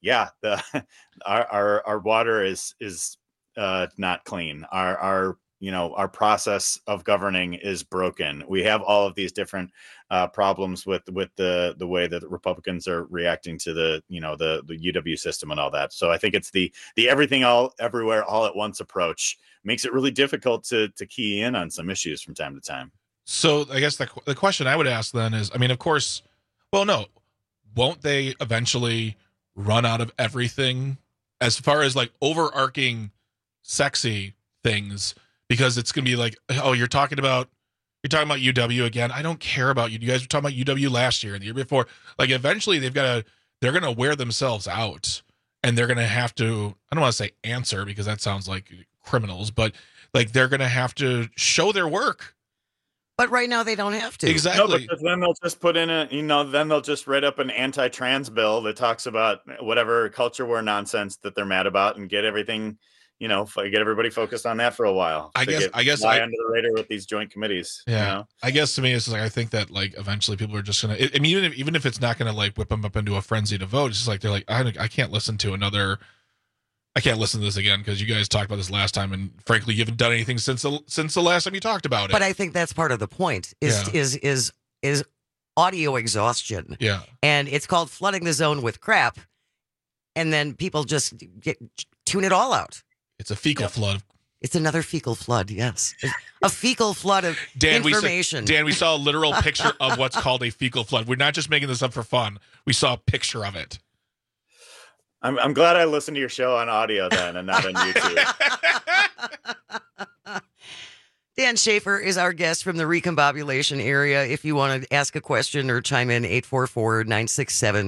our water is not clean. Our process of governing is broken. We have all of these different problems with the way that the Republicans are reacting to the UW system and all that. So I think it's the everything all everywhere all at once approach makes it really difficult to key in on some issues from time to time. So I guess the question I would ask then is, I mean, of course, well, no, won't they eventually run out of everything as far as like overarching sexy things? Because it's going to be like, oh, you're talking about UW again. I don't care about you. You guys were talking about UW last year and the year before. Like eventually they're going to wear themselves out, and they're going to have to, I don't want to say answer because that sounds like criminals, but like they're going to have to show their work. But right now they don't have to. Exactly. No, because then they'll just put in then they'll just write up an anti-trans bill that talks about whatever culture war nonsense that they're mad about and get everything, get everybody focused on that for a while. I guess fly under the radar with these joint committees. Yeah. I guess to me, it's like, I think that like eventually people are just going to, I mean, even if it's not going to like whip them up into a frenzy to vote, it's just like, they're like, I can't listen to this again because you guys talked about this last time, and frankly, you haven't done anything since the last time you talked about it. But I think that's part of the point is audio exhaustion. Yeah. And it's called flooding the zone with crap. And then people just tune it all out. It's a fecal flood. It's another fecal flood, yes. A fecal flood of information. We saw a literal picture of what's called a fecal flood. We're not just making this up for fun. We saw a picture of it. I'm glad I listened to your show on audio then and not on YouTube. Dan Schaefer is our guest from the recombobulation area. If you want to ask a question or chime in, 844-967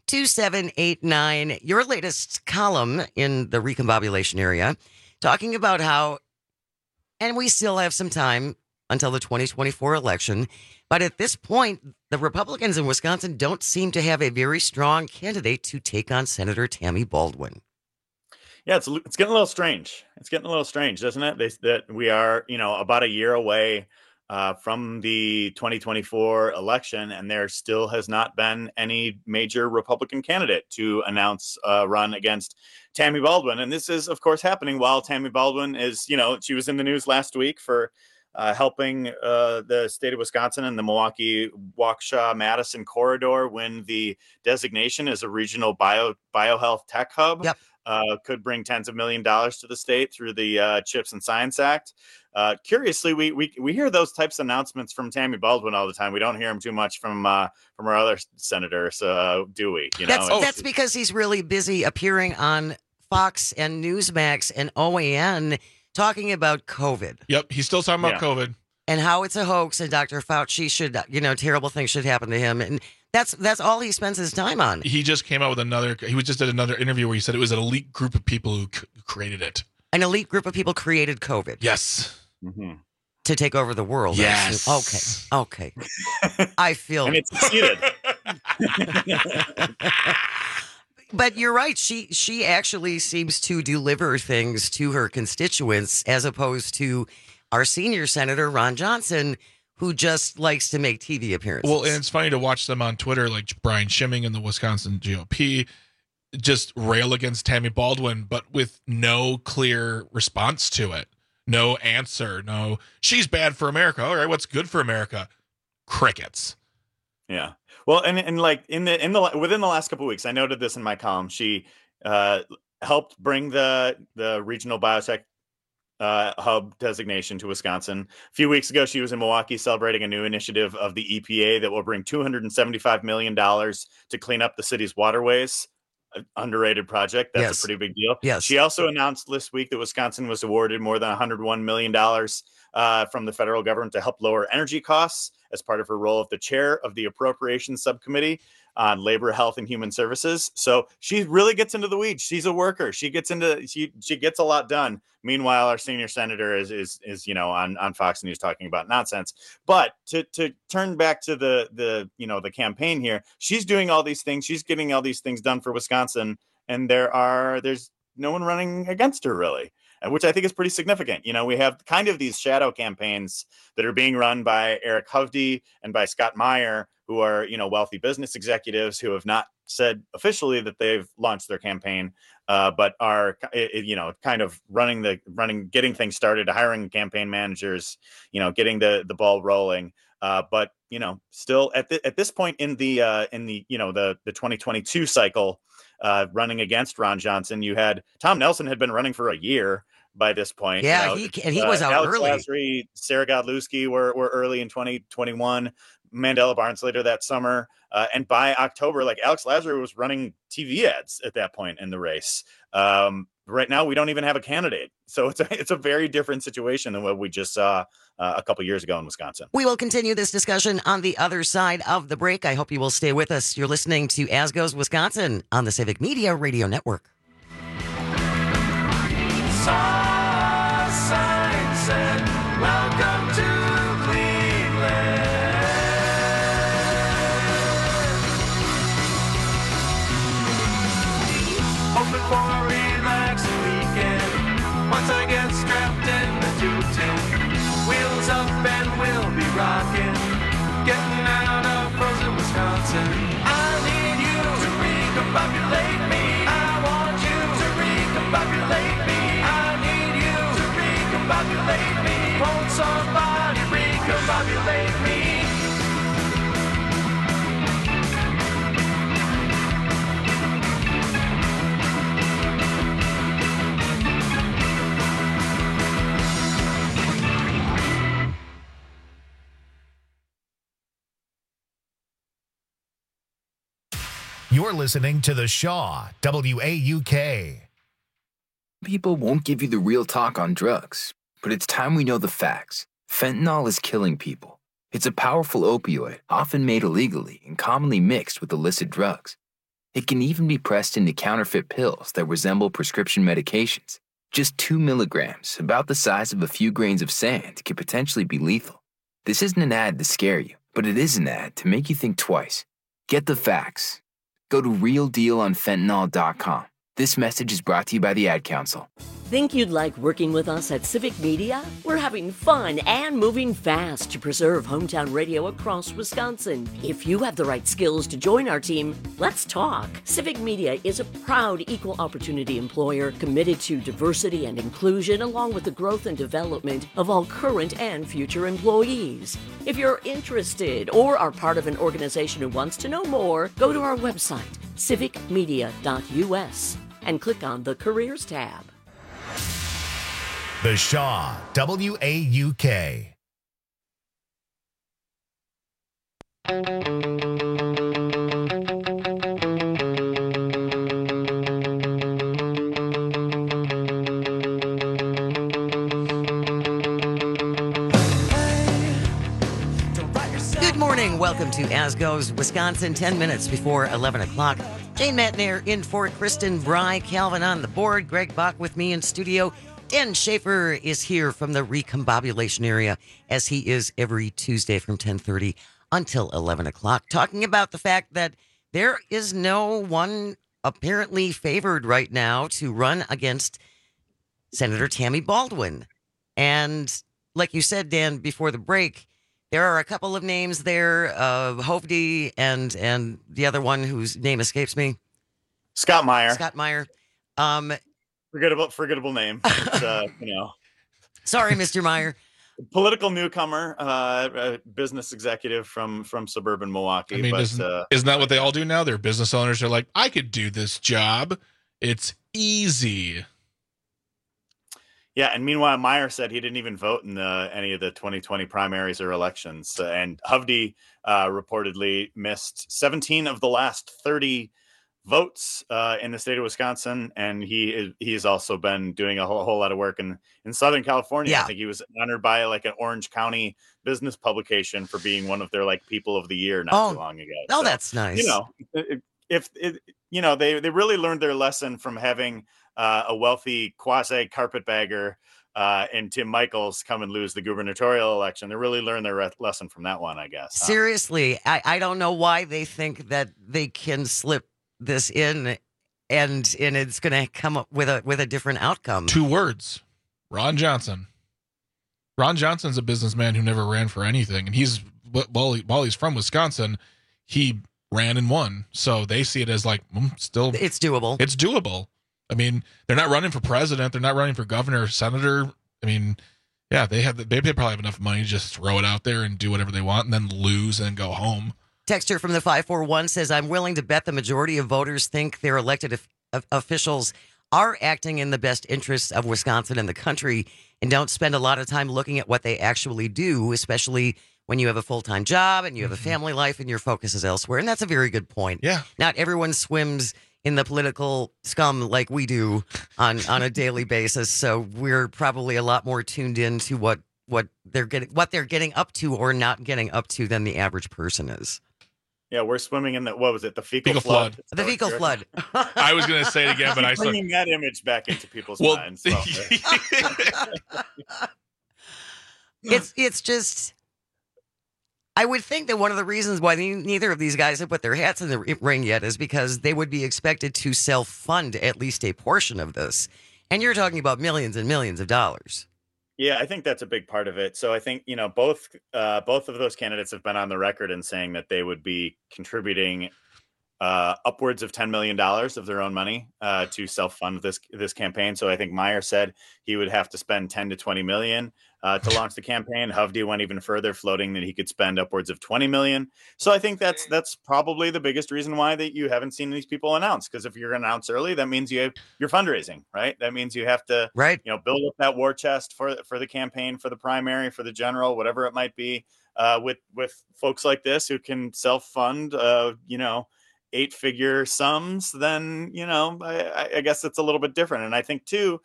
2789, your latest column in the recombobulation area, talking about how, and we still have some time until the 2024 election, but at this point, the Republicans in Wisconsin don't seem to have a very strong candidate to take on Senator Tammy Baldwin. Yeah, it's getting a little strange. It's getting a little strange, doesn't it? That we are, about a year away from the 2024 election, and there still has not been any major Republican candidate to announce a run against Tammy Baldwin. And this is, of course, happening while Tammy Baldwin is, she was in the news last week for helping the state of Wisconsin and the Milwaukee Waukesha-Madison corridor win the designation as a regional biohealth tech hub. Yep. Could bring tens of $millions to the state through the CHIPS and Science Act. Curiously, we hear those types of announcements from Tammy Baldwin all the time. We don't hear them too much from our other senators, do we? That's because he's really busy appearing on Fox and Newsmax and OAN talking about COVID. Yep, he's still talking about COVID. And how it's a hoax, and Dr. Fauci should, terrible things should happen to him. And that's all he spends his time on. He just came out with he just did another interview where he said it was an elite group of people who created it. An elite group of people created COVID. Yes. Mm-hmm. To take over the world. Yes. Okay. I feel. And it's succeeded. But you're right. She actually seems to deliver things to her constituents as opposed to our senior senator, Ron Johnson, who just likes to make TV appearances. Well, and it's funny to watch them on Twitter, like Brian Schimming in the Wisconsin GOP, just rail against Tammy Baldwin, but with no clear response to it. No answer. No, she's bad for America. All right, what's good for America? Crickets. Yeah. Well, and like within the last couple of weeks, I noted this in my column. She helped bring the regional biotech hub designation to Wisconsin. A few weeks ago, she was in Milwaukee celebrating a new initiative of the EPA that will bring $275 million to clean up the city's waterways. An underrated project. That's a pretty big deal. Yes. She also announced this week that Wisconsin was awarded more than $101 million from the federal government to help lower energy costs as part of her role of the chair of the Appropriations Subcommittee on Labor, Health, and Human Services. So she really gets into the weeds. She's a worker. She gets a lot done. Meanwhile, our senior senator is on Fox News talking about nonsense. But to turn back to the campaign here, she's doing all these things. She's getting all these things done for Wisconsin, and there's no one running against her really, which I think is pretty significant. We have kind of these shadow campaigns that are being run by Eric Hovde and by Scott Meyer, who are, wealthy business executives who have not said officially that they've launched their campaign, but are, kind of getting things started, hiring campaign managers, getting the ball rolling. But, still at this point in the 2022 cycle, running against Ron Johnson, you had Tom Nelson had been running for a year by this point. Yeah, he was out Alex early. Lasry, Sarah Godlewski were early in 2021. Mandela Barnes later that summer. And by October, like Alex Lasry was running TV ads at that point in the race. Right now, we don't even have a candidate. So it's a very different situation than what we just saw a couple years ago in Wisconsin. We will continue this discussion on the other side of the break. I hope you will stay with us. You're listening to As Goes Wisconsin on the Civic Media Radio Network. Welcome to hoping for a relaxing weekend. Once I get strapped in the 210, wheels up and we'll be rocking, getting out of frozen Wisconsin. I need you to recombobulate me. I want you to recombobulate me. I need you to recombobulate me. Won't somebody recombobulate me? You're listening to The Shaw, WAUK. People won't give you the real talk on drugs, but it's time we know the facts. Fentanyl is killing people. It's a powerful opioid, often made illegally and commonly mixed with illicit drugs. It can even be pressed into counterfeit pills that resemble prescription medications. Just 2 milligrams, about the size of a few grains of sand, could potentially be lethal. This isn't an ad to scare you, but it is an ad to make you think twice. Get the facts. Go to realdealonfentanyl.com. This message is brought to you by the Ad Council. Think you'd like working with us at Civic Media? We're having fun and moving fast to preserve hometown radio across Wisconsin. If you have the right skills to join our team, let's talk. Civic Media is a proud equal opportunity employer committed to diversity and inclusion, along with the growth and development of all current and future employees. If you're interested or are part of an organization who wants to know more, go to our website, civicmedia.us, and click on the Careers tab. The Shaw, WAUK. Good morning. Welcome to As Goes Wisconsin, 10 minutes before 11 o'clock. Jane Matnair in for Kristen Bry, Calvin on the board, Greg Bach with me in studio. Dan Schaefer is here from the recombobulation area, as he is every Tuesday from 10:30 until 11 o'clock, talking about the fact that there is no one apparently favored right now to run against Senator Tammy Baldwin. And like you said, Dan, before the break, there are a couple of names there, Hovde and the other one whose name escapes me. Scott Meyer. Scott Meyer. Forgettable name. It's, Sorry, Mr. Meyer. Political newcomer, business executive from suburban Milwaukee. I mean, isn't that what they all do now? They're business owners. They're like, I could do this job. It's easy. Yeah, and meanwhile, Meyer said he didn't even vote in any of the 2020 primaries or elections. And Hovde reportedly missed 17 of the last 30 votes in the state of Wisconsin, and he has also been doing a whole lot of work in Southern California. Yeah. I think he was honored by like an Orange County business publication for being one of their like people of the year not too long ago. Oh, so, that's nice. They really learned their lesson from having a wealthy quasi carpetbagger and Tim Michaels come and lose the gubernatorial election. They really learned their lesson from that one, I guess. Seriously, I don't know why they think that they can slip this in and it's going to come up with a different outcome. 2 words: Ron Johnson. Ron Johnson's a businessman who never ran for anything, and while he's from Wisconsin, he ran and won. So they see it as like still it's doable. It's doable. I mean, they're not running for president. They're not running for governor, senator. I mean, yeah, they probably have enough money to just throw it out there and do whatever they want and then lose and go home. Texter from the 541 says, I'm willing to bet the majority of voters think their elected officials are acting in the best interests of Wisconsin and the country and don't spend a lot of time looking at what they actually do, especially when you have a full-time job and you have a family life and your focus is elsewhere. And that's a very good point. Yeah. Not everyone swims in the political scum like we do on a daily basis. So we're probably a lot more tuned in to what they're getting up to or not getting up to than the average person is. Yeah, we're swimming in the fecal flood. The fecal flood. I was going to say it again, but I started bringing that image back into people's minds. So. It's just, I would think that one of the reasons why neither of these guys have put their hats in the ring yet is because they would be expected to self-fund at least a portion of this. And you're talking about millions and millions of dollars. Yeah, I think that's a big part of it. So I think, both of those candidates have been on the record in saying that they would be contributing upwards of $10 million of their own money to self-fund this campaign. So I think Meyer said he would have to spend 10 to 20 million to launch the campaign. Hovde went even further, floating that he could spend upwards of 20 million. So I think that's probably the biggest reason why that you haven't seen these people announce. Because if you're going to announce early, that means you're fundraising, right? That means you have to, build up that war chest for the campaign, for the primary, for the general, whatever it might be. With folks like this who can self-fund, 8-figure sums, then, I guess it's a little bit different. And I think too,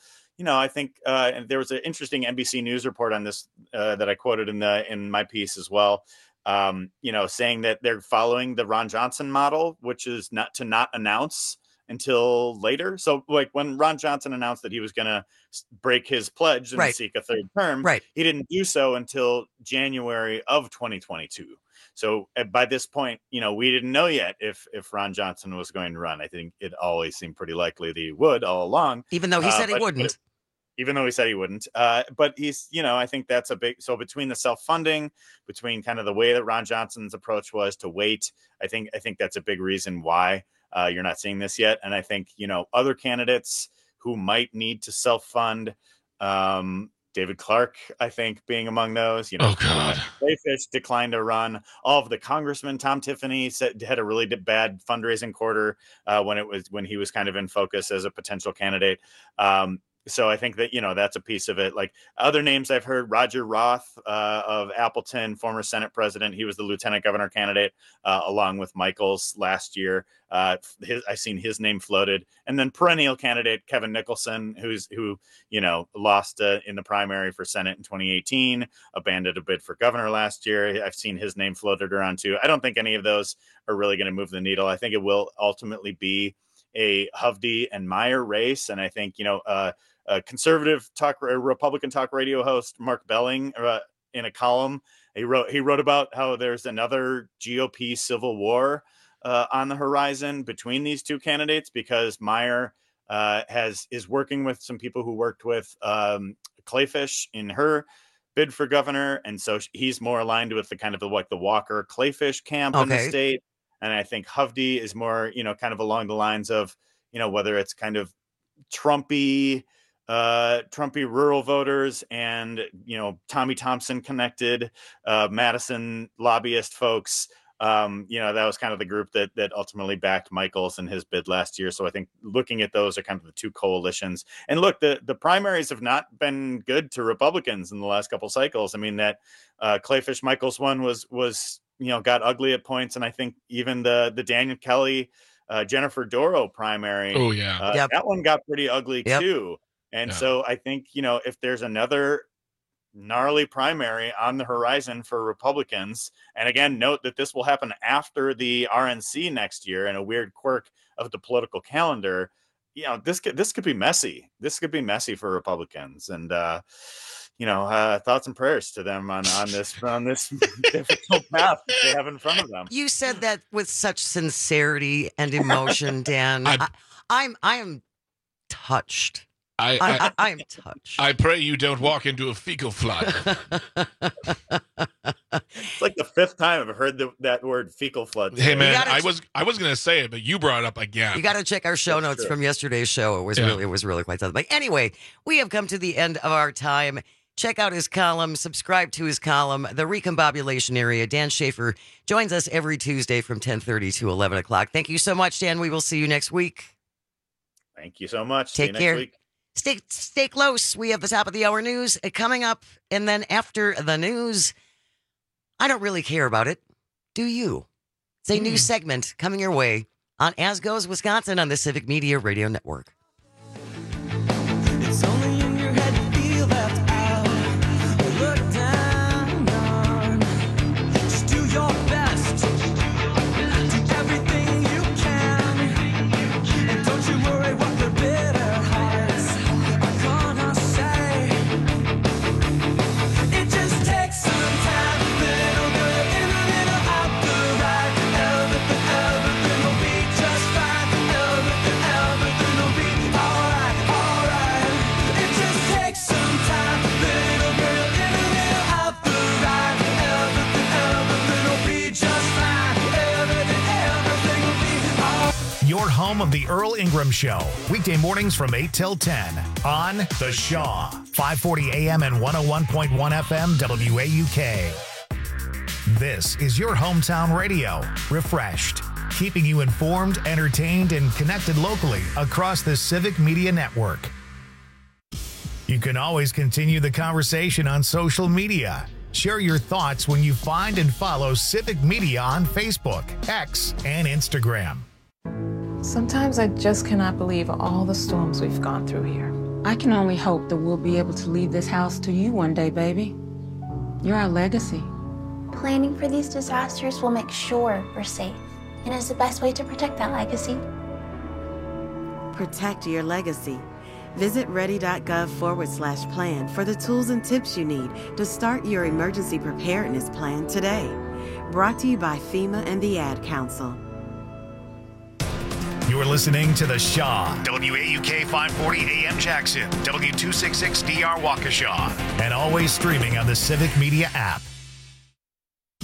and there was an interesting NBC News report on this that I quoted in my piece as well, saying that they're following the Ron Johnson model, which is not announce until later. So like when Ron Johnson announced that he was going to break his pledge and seek a third term, he didn't do so until January of 2022. So by this point, we didn't know yet if Ron Johnson was going to run. I think it always seemed pretty likely that he would all along. Even though he said he wouldn't. Even though he said he wouldn't. But he's, I think that's a big, so between the self-funding, between kind of the way that Ron Johnson's approach was to wait, I think that's a big reason why you're not seeing this yet. And I think, other candidates who might need to self-fund, David Clark, I think, being among those. Oh God, Clayfish declined to run. All of the congressmen, Tom Tiffany had a really bad fundraising quarter when he was kind of in focus as a potential candidate. So I think that, that's a piece of it. Like other names I've heard, Roger Roth of Appleton, former Senate president. He was the lieutenant governor candidate along with Michaels last year. I've seen his name floated. And then perennial candidate Kevin Nicholson, who lost in the primary for Senate in 2018, abandoned a bid for governor last year. I've seen his name floated around too. I don't think any of those are really going to move the needle. I think it will ultimately be a Hovde and Meyer race. And I think, a conservative Republican talk radio host, Mark Belling, in a column, he wrote about how there's another GOP civil war on the horizon between these two candidates, because Meyer is working with some people who worked with Clayfish in her bid for governor, and so he's more aligned with the kind of the Walker Clayfish camp in the state. And I think Hovde is more, kind of along the lines of, whether it's kind of Trumpy rural voters and, Tommy Thompson connected Madison lobbyist folks. That was kind of the group that ultimately backed Michaels in his bid last year. So I think looking at those are kind of the two coalitions. And look, the primaries have not been good to Republicans in the last couple cycles. I mean, that Clayfish Michaels one was got ugly at points. And I think even the Daniel Kelly, Jennifer Doro primary, that one got pretty ugly too. And so I think, if there's another gnarly primary on the horizon for Republicans, and again, note that this will happen after the RNC next year, and a weird quirk of the political calendar, this could be messy. This could be messy for Republicans. And, thoughts and prayers to them on this difficult path that they have in front of them. You said that with such sincerity and emotion, Dan. I am touched. I am touched. I pray you don't walk into a fecal flood. It's like the fifth time I've heard that word fecal flood. Hey man, I was going to say it, but you brought it up again. You got to check our show notes from yesterday's show. It was really quite something. But anyway, we have come to the end of our time. Check out his column, subscribe to his column, The Recombobulation Area. Dan Schaefer joins us every Tuesday from 10:30 to 11 o'clock. Thank you so much, Dan. We will see you next week. Thank you so much. Take care. Next week. Stay close. We have the top of the hour news coming up. And then after the news, I don't really care about it. Do you? It's a new segment coming your way on As Goes Wisconsin on the Civic Media Radio Network. It's only in your head you feel left out. Look down. Just do your best. Do everything you can. And don't you worry what the bitter hearts are gonna say. It just takes some time. Little girl in a little out the right. Everything will be just fine. Everything will be alright, alright. It just takes some time. Little girl in a little out the right. Everything will be just fine. Everything will be alright. Your home of the Earl Ingram Show. Weekday mornings from 8 till 10 on The Shaw. 540 AM and 101.1 FM WAUK. This is your hometown radio. Refreshed. Keeping you informed, entertained, and connected locally across the Civic Media Network. You can always continue the conversation on social media. Share your thoughts when you find and follow Civic Media on Facebook, X, and Instagram. Sometimes I just cannot believe all the storms we've gone through here. I can only hope that we'll be able to leave this house to you one day, baby. You're our legacy. Planning for these disasters will make sure we're safe and is the best way to protect that legacy. Protect your legacy. Visit ready.gov/plan for the tools and tips you need to start your emergency preparedness plan today. Brought to you by FEMA and the Ad Council. You're listening to The Shaw, WAUK 540 AM Jackson, W266DR Waukesha, and always streaming on the Civic Media app.